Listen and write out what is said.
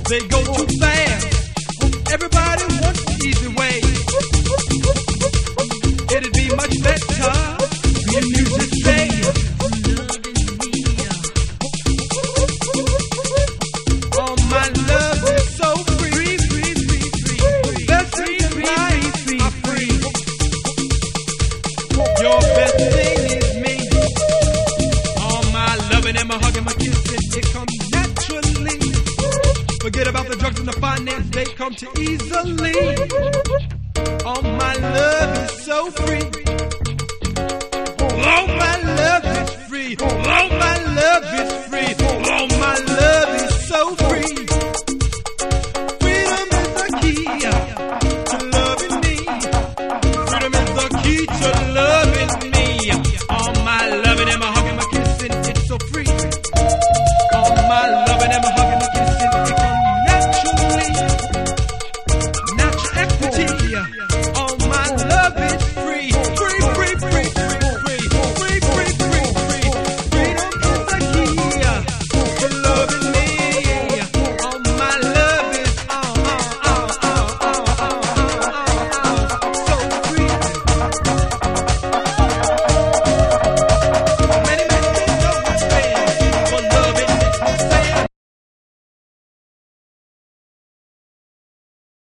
They go too fast. Everybody wants the easy way. It'd be much better if you just say, oh, my love is so free, free, free, free. Best thing life are free. Your best thing is me. All my loving and my hugging, my kissing, it comes naturally. Forget about the drugs and the finance, they come too easily. All my love is so free.